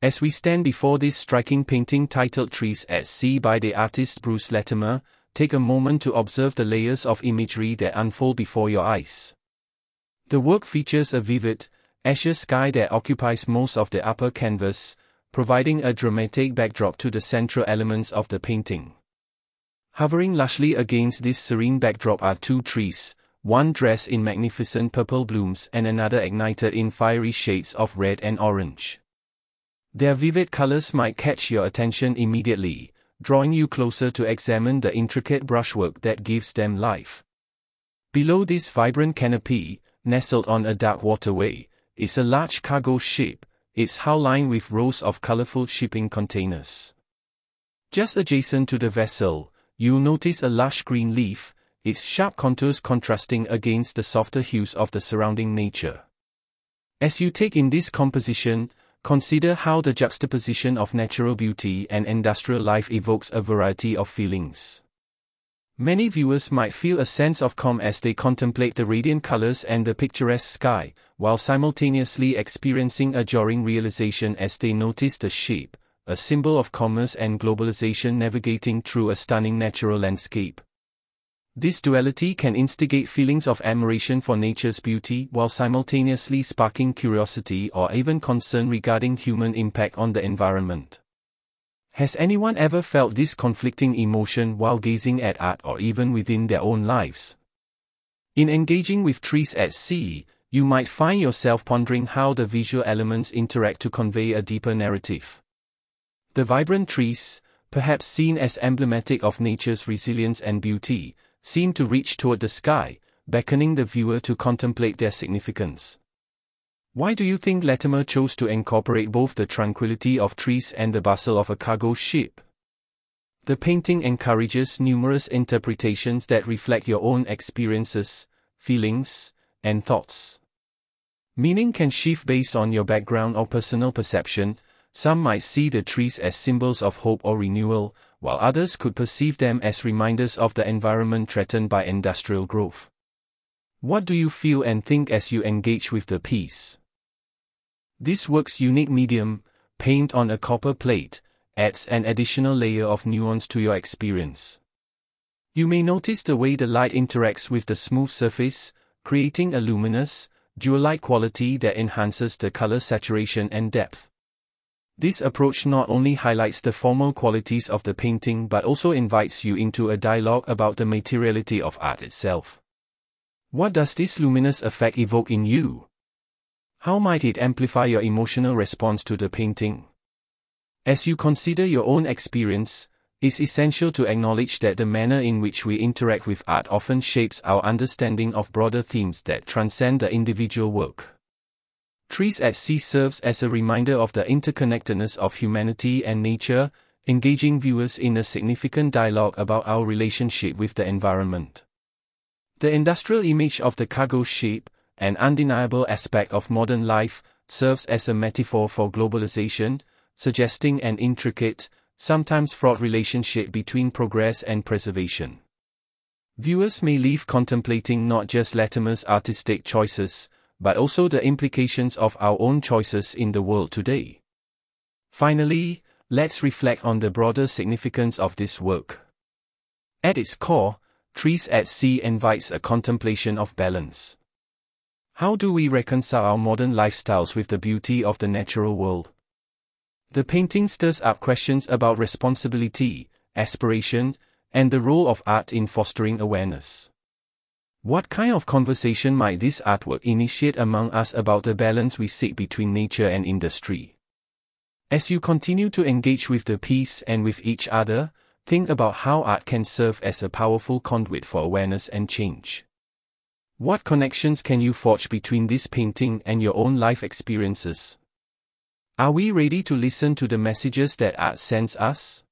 As we stand before this striking painting titled Trees at Sea by the artist Bruce Latimer, take a moment to observe the layers of imagery that unfold before your eyes. The work features a vivid, azure sky that occupies most of the upper canvas, providing a dramatic backdrop to the central elements of the painting. Hovering lushly against this serene backdrop are two trees, one dressed in magnificent purple blooms and another ignited in fiery shades of red and orange. Their vivid colors might catch your attention immediately, drawing you closer to examine the intricate brushwork that gives them life. Below this vibrant canopy, nestled on a dark waterway, is a large cargo ship, its hull lined with rows of colorful shipping containers. Just adjacent to the vessel, you'll notice a lush green leaf, its sharp contours contrasting against the softer hues of the surrounding nature. As you take in this composition, consider how the juxtaposition of natural beauty and industrial life evokes a variety of feelings. Many viewers might feel a sense of calm as they contemplate the radiant colors and the picturesque sky, while simultaneously experiencing a jarring realization as they notice the ship, a symbol of commerce and globalization navigating through a stunning natural landscape. This duality can instigate feelings of admiration for nature's beauty while simultaneously sparking curiosity or even concern regarding human impact on the environment. Has anyone ever felt this conflicting emotion while gazing at art or even within their own lives? In engaging with Trees at Sea, you might find yourself pondering how the visual elements interact to convey a deeper narrative. The vibrant trees, perhaps seen as emblematic of nature's resilience and beauty, seem to reach toward the sky, beckoning the viewer to contemplate their significance. Why do you think Latimer chose to incorporate both the tranquility of trees and the bustle of a cargo ship? The painting encourages numerous interpretations that reflect your own experiences, feelings, and thoughts. Meaning can shift based on your background or personal perception. Some might see the trees as symbols of hope or renewal, while others could perceive them as reminders of the environment threatened by industrial growth. What do you feel and think as you engage with the piece? This work's unique medium, paint on a copper plate, adds an additional layer of nuance to your experience. You may notice the way the light interacts with the smooth surface, creating a luminous, jewel-like quality that enhances the color saturation and depth. This approach not only highlights the formal qualities of the painting but also invites you into a dialogue about the materiality of art itself. What does this luminous effect evoke in you? How might it amplify your emotional response to the painting? As you consider your own experience, it's essential to acknowledge that the manner in which we interact with art often shapes our understanding of broader themes that transcend the individual work. Trees at Sea serves as a reminder of the interconnectedness of humanity and nature, engaging viewers in a significant dialogue about our relationship with the environment. The industrial image of the cargo ship, an undeniable aspect of modern life, serves as a metaphor for globalization, suggesting an intricate, sometimes fraught relationship between progress and preservation. Viewers may leave contemplating not just Latimer's artistic choices, but also the implications of our own choices in the world today. Finally, let's reflect on the broader significance of this work. At its core, Trees at Sea invites a contemplation of balance. How do we reconcile our modern lifestyles with the beauty of the natural world? The painting stirs up questions about responsibility, aspiration, and the role of art in fostering awareness. What kind of conversation might this artwork initiate among us about the balance we seek between nature and industry? As you continue to engage with the piece and with each other, think about how art can serve as a powerful conduit for awareness and change. What connections can you forge between this painting and your own life experiences? Are we ready to listen to the messages that art sends us?